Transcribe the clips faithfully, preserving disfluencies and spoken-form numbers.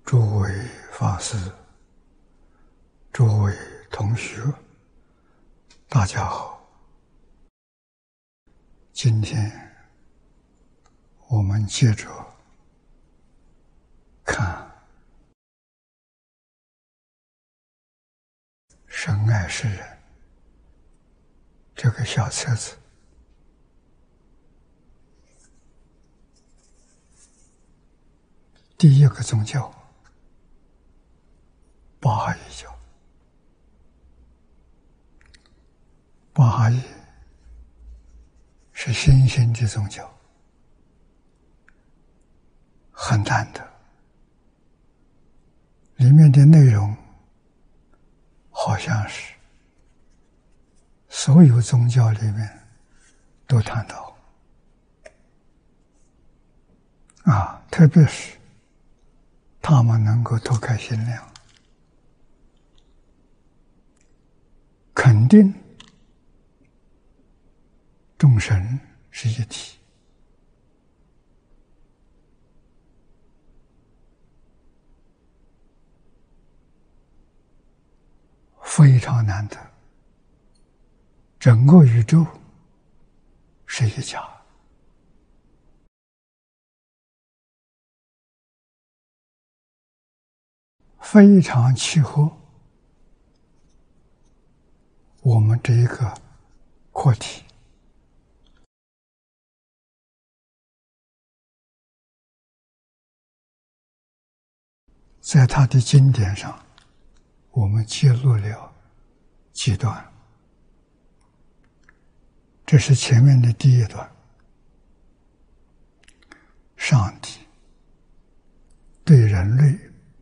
诸位法师、诸位同学，大家好。今天我们接着看《神爱世人》这个小册子。第一个宗教，巴哈伊教。巴哈伊是新兴的宗教，很难得，里面的内容好像是所有宗教里面都谈到啊，特别是他们能够脱开心量，肯定众神是一体，非常难得。整个宇宙是一家，非常契合我们这一个课题。在他的经典上，我们揭露了几段。这是前面的第一段，上帝对人类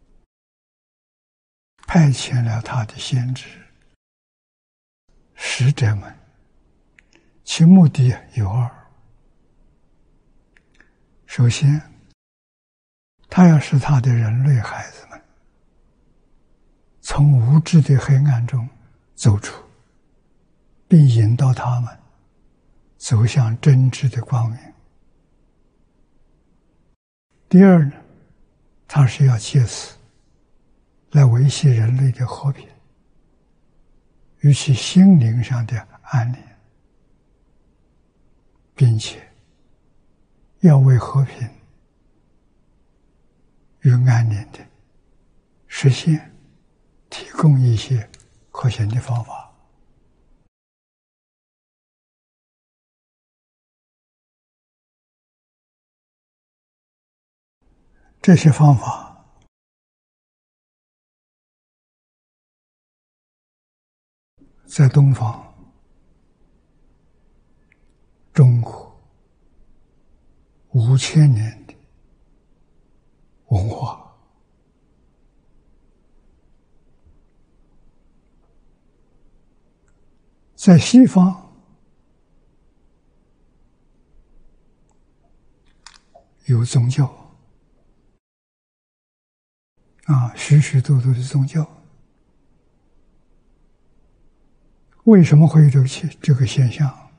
派遣了他的先知使者们，其目的有二。首先，他要使他的人类孩子们从无知的黑暗中走出，并引导他们走向真知的光明。第二呢，他是要借此来维系人类的和平与其心灵上的安宁，并且要为和平与安宁的实现提供一些可行的方法。这些方法在东方、中国五千年的文化，在西方有宗教啊，许许多多的宗教。为什么会有这个这个现象？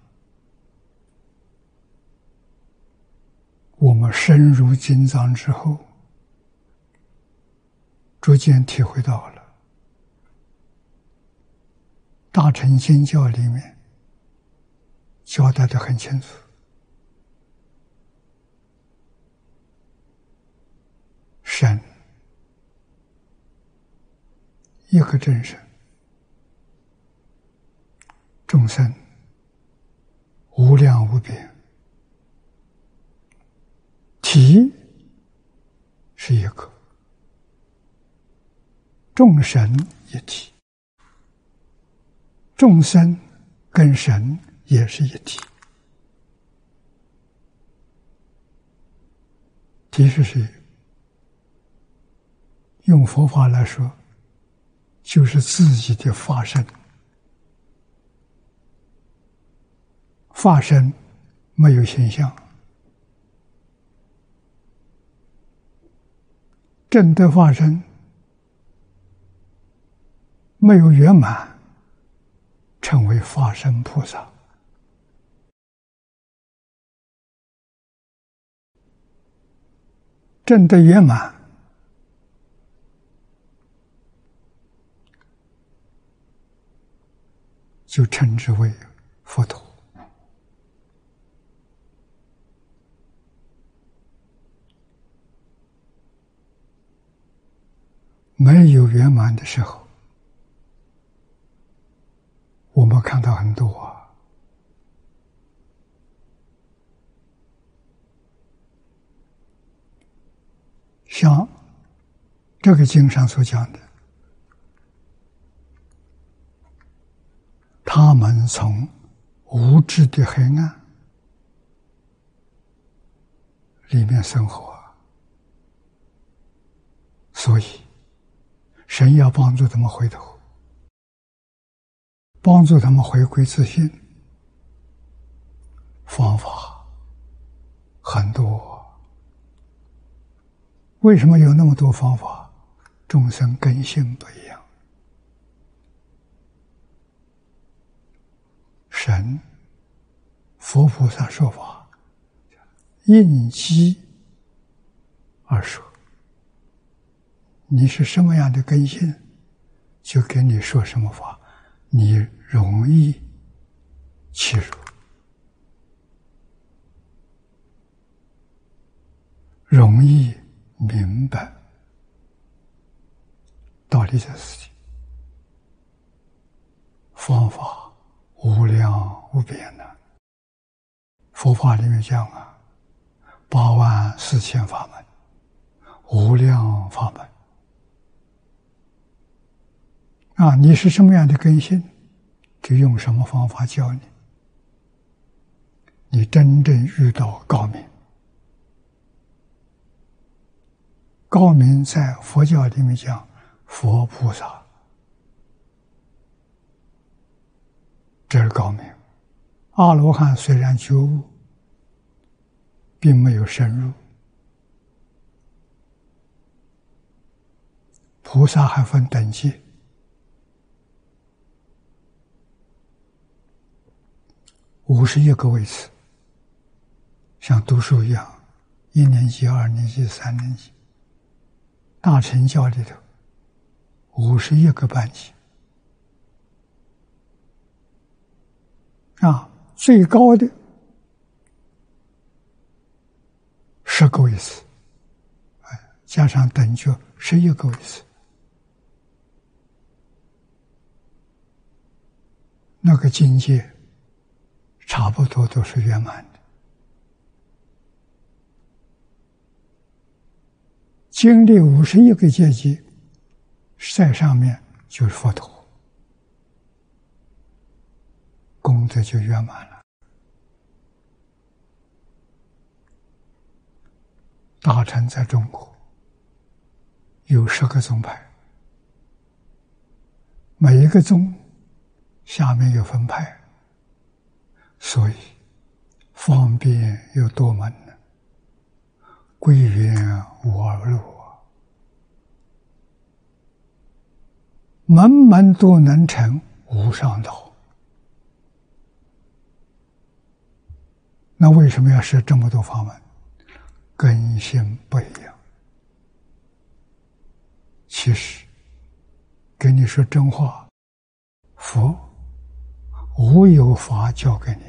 我们深入经藏之后，逐渐体会到了大乘经教里面交代得很清楚，神一个真神，众生无量无边，体是一个，众神一体，众生跟神也是一体。体是谁？用佛法来说，就是自己的法身。法身没有形象，正德法身没有圆满，成为法身菩萨。正德圆满就称之为佛陀。没有圆满的时候，我们看到很多啊，像这个经上所讲的，他们从无知的黑暗里面生活，所以神要帮助他们回头，帮助他们回归自信。方法很多，为什么有那么多方法？众生根性不一样。神佛菩萨说法应机而说，你是什么样的根性，就给你说什么法，你容易契入，容易明白道理的事情。方法无量无边的，佛法里面讲啊，八万四千法门，无量法门。啊，你是什么样的根性，就用什么方法教你。你真正遇到高明，高明在佛教里面讲佛菩萨，这是高明。阿罗汉虽然觉悟，并没有深入，菩萨还分等级。五十一个位次，像读书一样，一年级、二年级、三年级，大乘教里头五十一个班级啊，最高的十个位次，哎，加上等觉十一个位次，那个境界差不多都是圆满的。经历五十一个阶级，在上面就是佛陀，功德就圆满了。大乘在中国有十个宗派，每一个宗下面有分派，所以方便有多门，归元无二路，门门都能成无上道。那为什么要设这么多法门？根性不一样。其实跟你说真话，佛无有法教给你，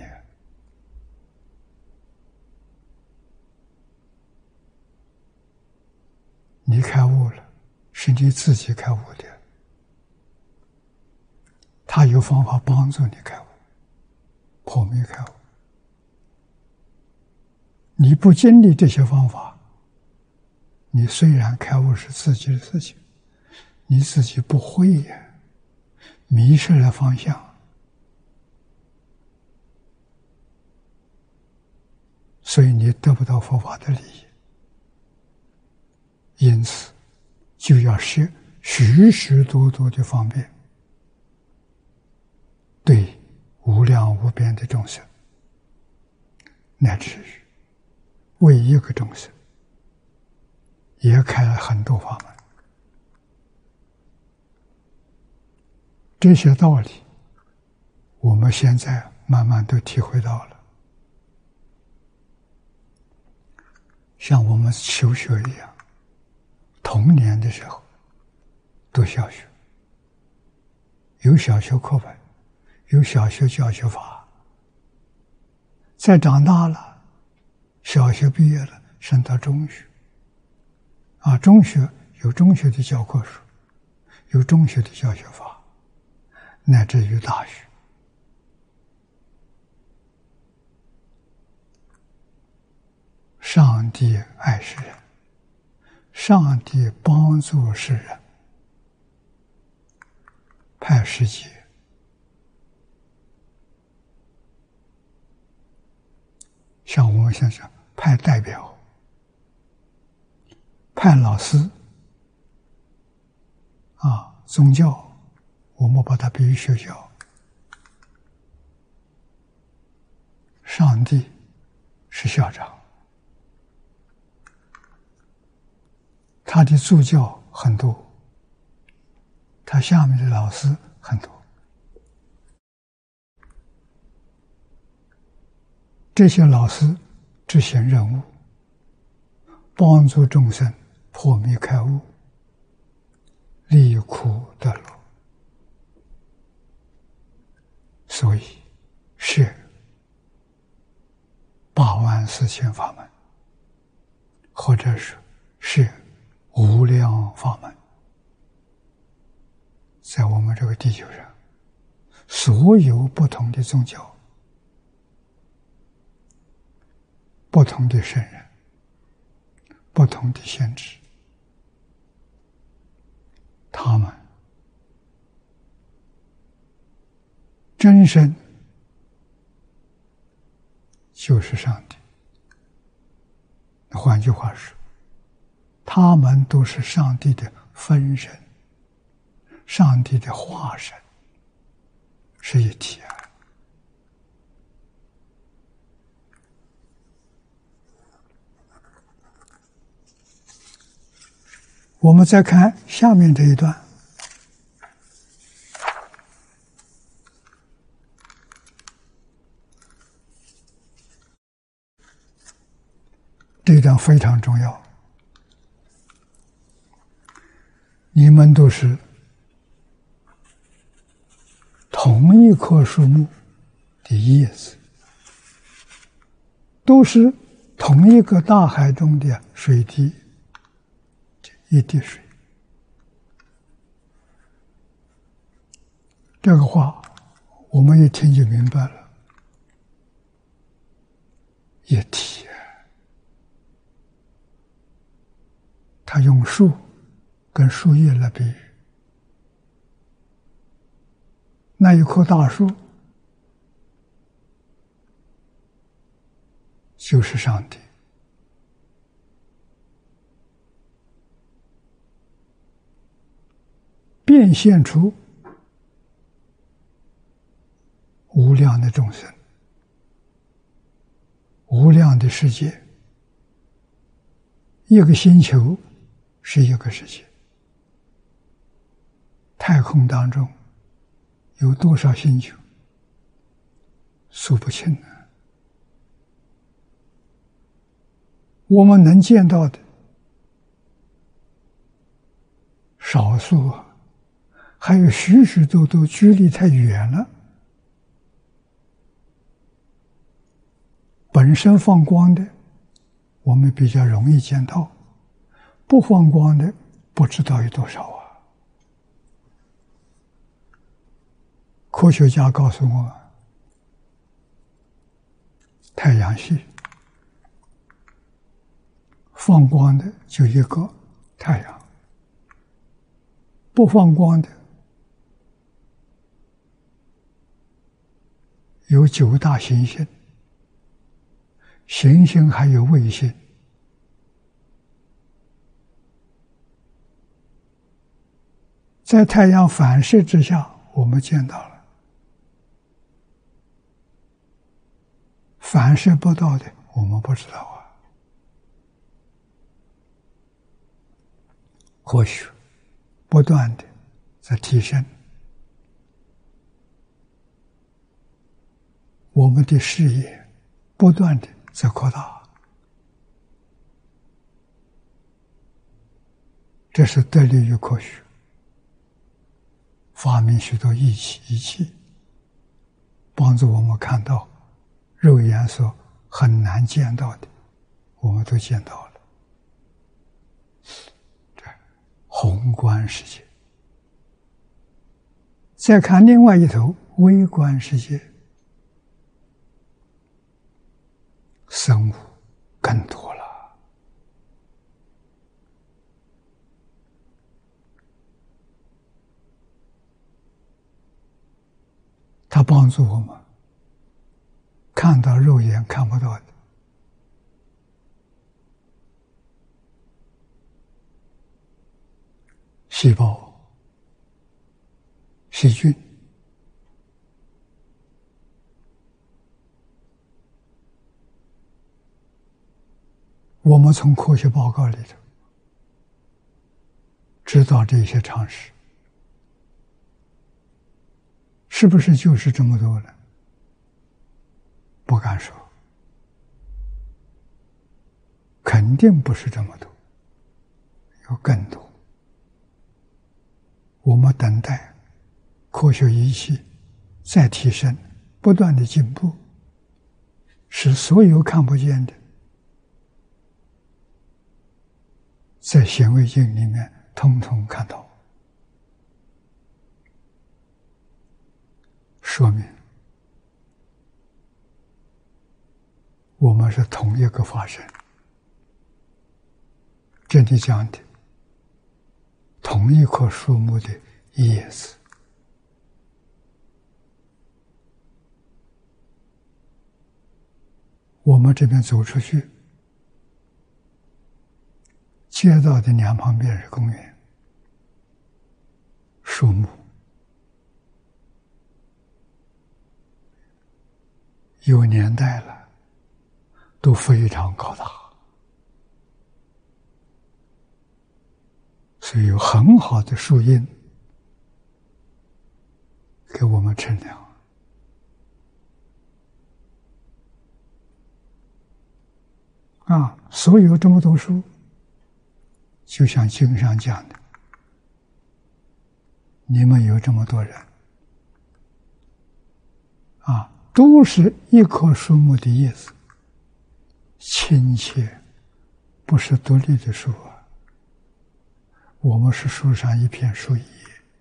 你开悟了，是你自己开悟的，他有方法帮助你开悟，破灭开悟。你不经历这些方法，你虽然开悟是自己的事情，你自己不会呀，迷失了方向，所以你得不到佛法的利益。因此就要设许许多多的方便，对无量无边的众生，乃至于为一个众生也开了很多法门。这些道理我们现在慢慢都体会到了。像我们求学一样，童年的时候读小学，有小学课本， 有小学教学法，再长大了，小学毕业了，升到中学，啊，中学有中学的教科书，有中学的教学法，乃至于大学。上帝爱世人，上帝帮助世人，派使节，像我们现在派代表，派老师，啊，宗教，我们把它比喻学校，上帝是校长，他的助教很多，他下面的老师很多，这些老师执行任务，帮助众生破迷开悟，离苦得乐，所以是八万四千法门，或者是是无量法门，在我们这个地球上，所有不同的宗教，不同的圣人，不同的先知，他们真身就是上帝。换句话说，他们都是上帝的分身，上帝的化身，是一体啊。我们再看下面这一段，这一段非常重要。你们都是同一棵树木的叶子，都是同一个大海中的水滴，一滴水。这个话我们一听就明白了，一体。他用树跟树叶来比喻，那一棵大树就是上帝，变现出无量的众生，无量的世界，一个星球是一个世界，太空当中有多少星球，数不清啊。我们能见到的少数啊，还有许许多多距离太远了，本身放光的我们比较容易见到，不放光的不知道有多少啊。科学家告诉我们，太阳系放光的就一个太阳，不放光的有九大行星，行星还有卫星。在太阳反射之下，我们见到了；反射不到的，我们不知道啊。或许不断的在提升，我们的视野不断的在扩大，这是得力于科学，发明许多仪器仪器， 帮助我们看到肉眼所很难见到的，我们都见到了。这宏观世界。再看另外一头微观世界，生物更多了。它帮助我们看到肉眼看不到的。细胞、细菌，我们从科学报告里头知道这些常识，是不是就是这么多呢？不敢说，肯定不是这么多，有更多。我们等待科学仪器再提升，不断的进步，使所有看不见的在显微镜里面通通看到，说明我们是同一个法身。这里讲的同一棵树木的叶子，我们这边走出去，街道的两旁边是公园，树木有年代了，都非常高大，所以有很好的树荫给我们乘凉。啊，所有这么多树，就像经上讲的，你们有这么多人，啊，都是一棵树木的叶子，亲切，不是独立的树啊。我们是树上一片树叶。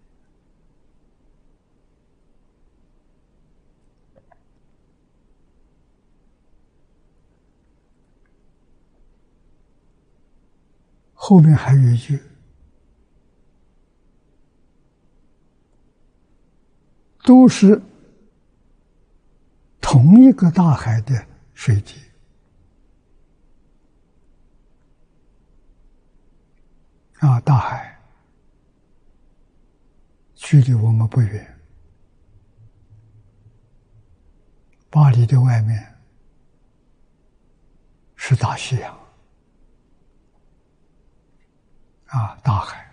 后面还有一句，都是同一个大海的水滴。啊，大海距离我们不远，巴黎的外面是大西洋。啊，大海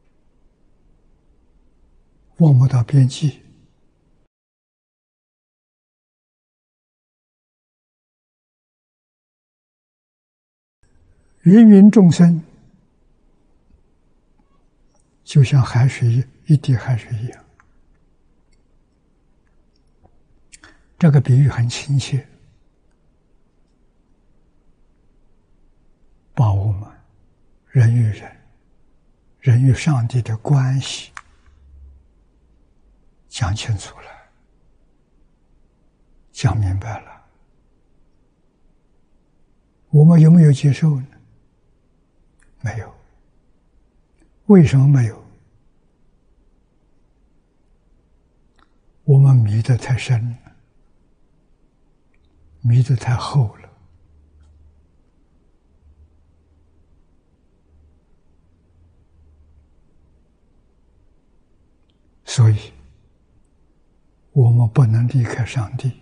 望不到边际，芸芸众生就像海水一滴海水一样。这个比喻很亲切，把我们人与人、人与上帝的关系讲清楚了，讲明白了。我们有没有接受呢？没有。为什么没有？我们迷得太深了，迷得太厚了。所以我们不能离开上帝，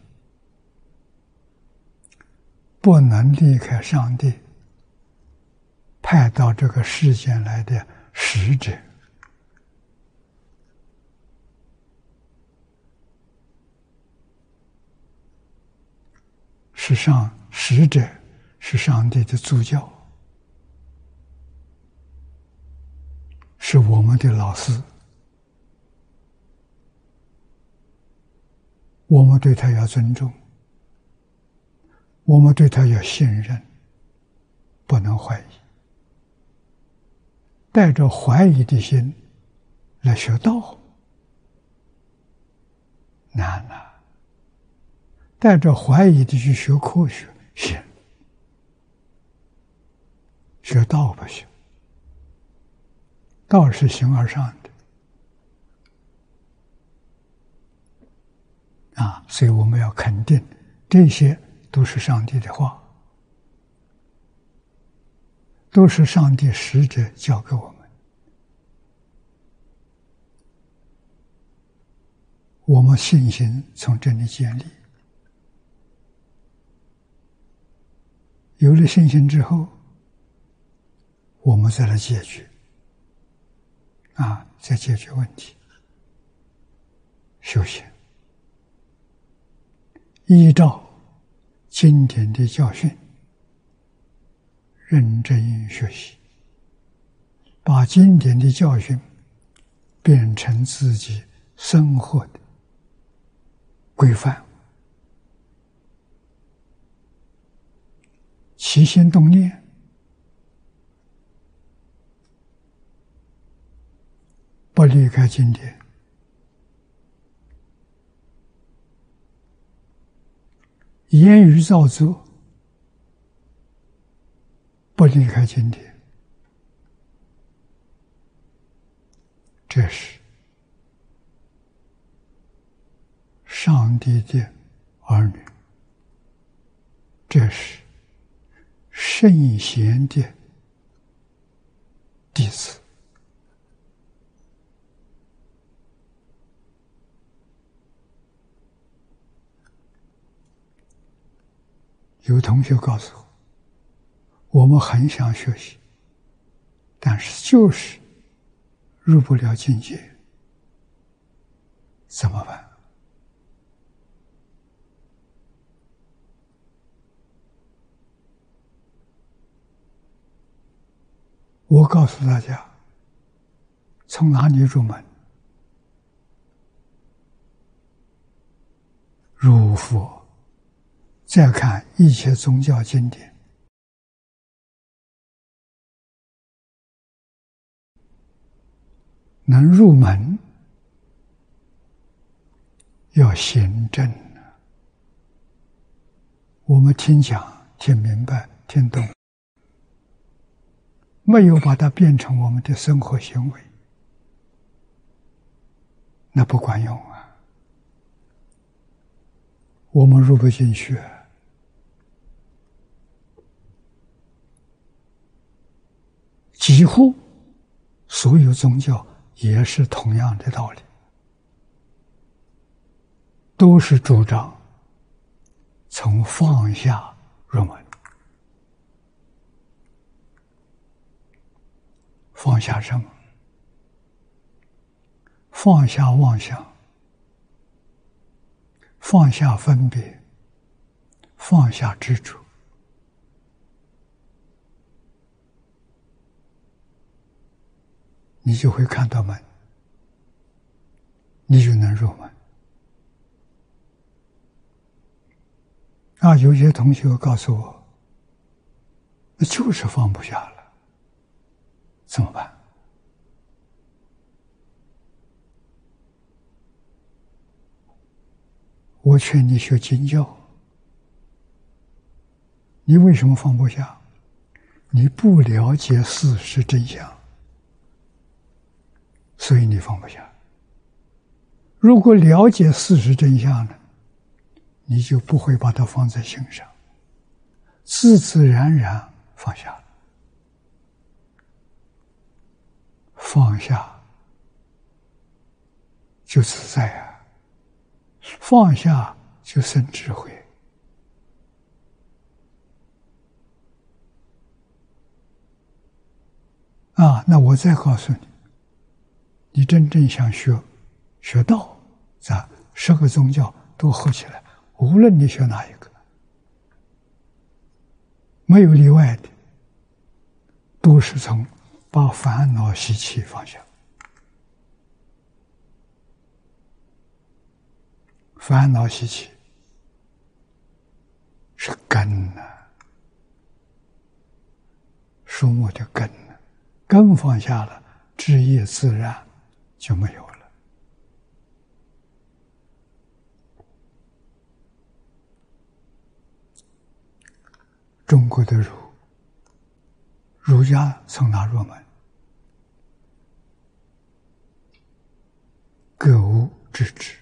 不能离开上帝派到这个世间来的使者。是上使者，是上帝的助教，是我们的老师。 我们对他要尊重，我们对他要信任，不能怀疑。带着怀疑的心来学道，难了。带着怀疑的去学科学，行。学道不行，道是形而上的啊，所以我们要肯定，这些都是上帝的话，都是上帝使者教给我们。我们信心从这里建立，有了信心之后，我们再来解决，啊，再解决问题。修行，依照经典的教训，认真学习，把经典的教训变成自己生活的规范，起心动念不离开经典，言语造作不离开经典，这是上帝的儿女，这是圣贤的弟子。有同学告诉我，我们很想学习，但是就是入不了境界，怎么办？我告诉大家，从哪里入门？入佛，再看一切宗教经典，能入门，要行正。我们听讲，听明白，听懂，没有把它变成我们的生活行为，那不管用啊！我们入不进去。几乎所有宗教也是同样的道理，都是主张从放下入门。放下什么？放下妄想，放下分别，放下执着。你就会看到门，你就能入门。啊，有些同学告诉我，那就是放不下了，怎么办？我劝你学经教，你为什么放不下？你不了解事实真相，所以你放不下。如果了解事实真相呢，你就不会把它放在心上，自自然然放下了。放下就自在啊，放下就生智慧。啊，那我再告诉你，你真正想学学道，咱十个宗教都合起来，无论你学哪一个，没有例外的，都是从把烦恼习气放下。 烦恼习气是根呐、啊，树木的根呢、啊，根放下了，枝叶自然就没有了。中国的儒，儒家从哪入门？格物致知，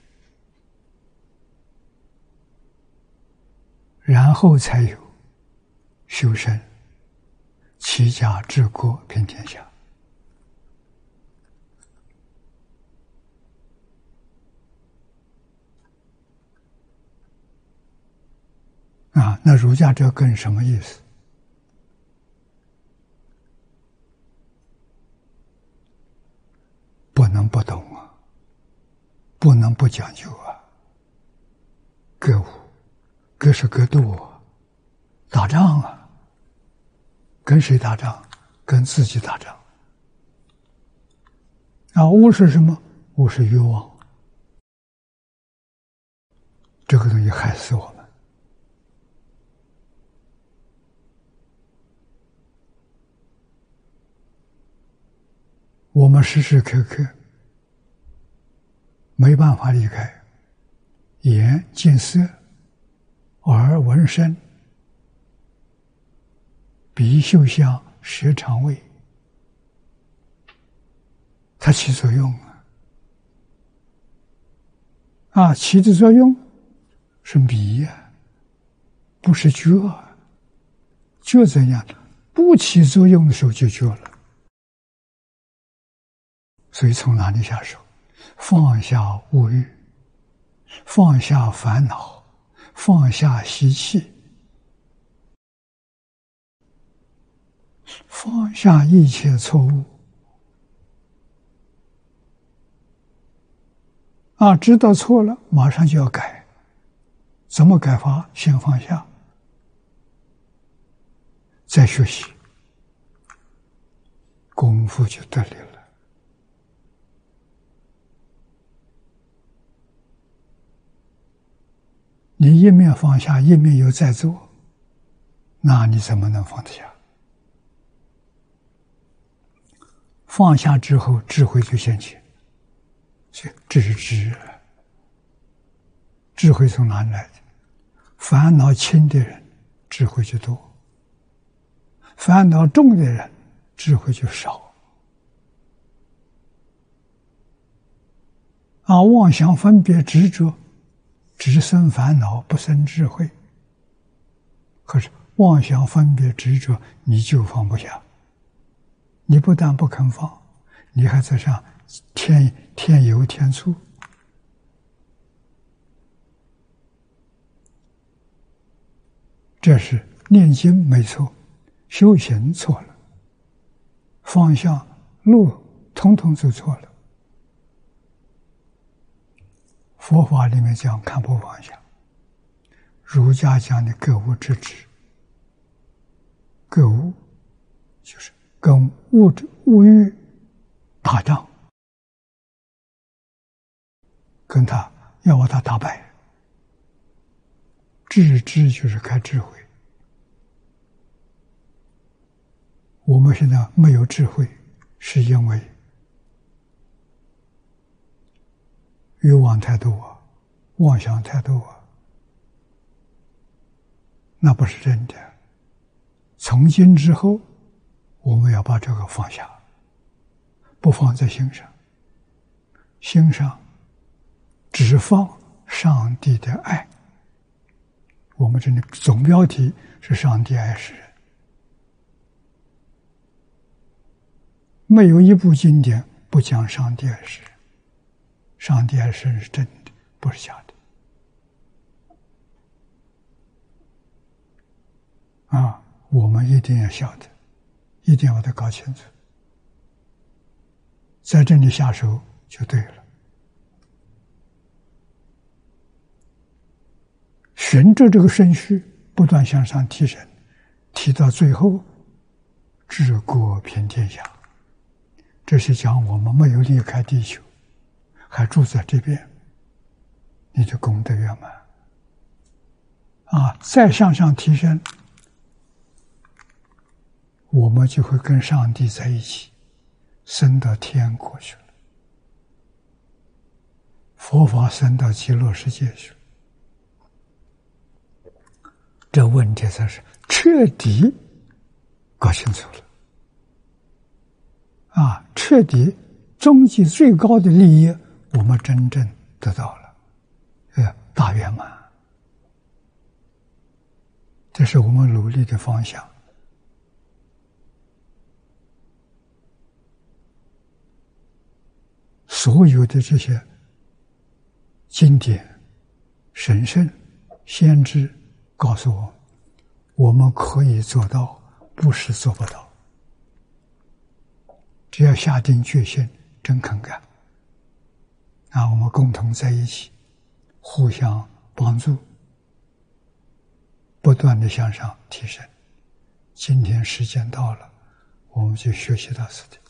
然后才有修身、齐家、治国、平天下。啊，那儒家这根什么意思？不能不懂啊，不能不讲究啊。格物，格是格斗啊，打仗啊。跟谁打仗？跟自己打仗。啊，物是什么？物是欲望，这个东西害死我们。我们时时刻刻没办法离开眼见色，耳闻声，鼻嗅香，舌尝味，它起作用啊！啊，起的作用是迷呀、啊，不是觉啊。觉怎样？不起作用的时候就觉了。所以从哪里下手？放下物欲，放下烦恼，放下习气，放下一切错误。啊，知道错了，马上就要改。怎么改法？先放下，再学习，功夫就得力了。你一面放下，一面又在做，那你怎么能放得下？放下之后，智慧就现前。所以知知，智慧从哪里来的？烦恼轻的人，智慧就多；烦恼重的人，智慧就少。啊，妄想分别执着，只生烦恼，不生智慧。可是妄想分别执着，你就放不下。你不但不肯放，你还在上添添油添醋。这是念经没错，修行错了，方向路统统走错了。佛法里面讲看破放下，儒家讲的格物致知。格物就是跟物质物欲打仗，跟他要把他打败。致知就是开智慧。我们现在没有智慧，是因为欲望太多啊，妄想太多啊，那不是真的。从今之后，我们要把这个放下，不放在心上，心上只放上帝的爱。我们这里总标题是上帝爱世人，没有一部经典不讲上帝爱世人。上帝爱世人是真的，不是假的。啊，我们一定要晓得，一定要把它搞清楚，在这里下手就对了。循着这个顺序不断向上提升，提到最后治国平天下。这是讲我们没有离开地球，还住在这边， 你的功德圆满。啊，再向上提升，我们就会跟上帝在一起，升到天国去了，佛法升到极乐世界去了。这问题才是彻底搞清楚了。啊，彻底终极最高的利益，我们真正得到了，呃，大圆满。这是我们努力的方向。所有的这些经典、神圣、先知告诉我，我们可以做到，不是做不到。只要下定决心，真肯干，那我们共同在一起，互相帮助，不断的向上提升。今天时间到了，我们就学习到此地。